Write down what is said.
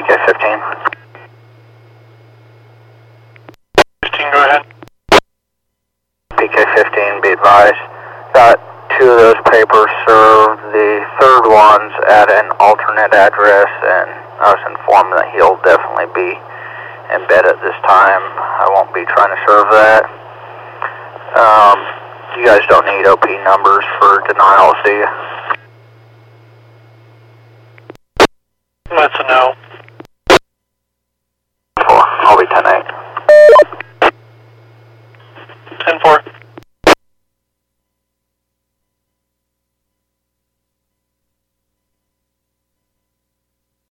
PK-15. 15, go ahead. PK-15, be advised. Got 2 of those papers served. The third one's at an alternate address, and I was informed that he'll definitely be in bed at this time. I won't be trying to serve that. You guys don't need OP numbers for denials, do you?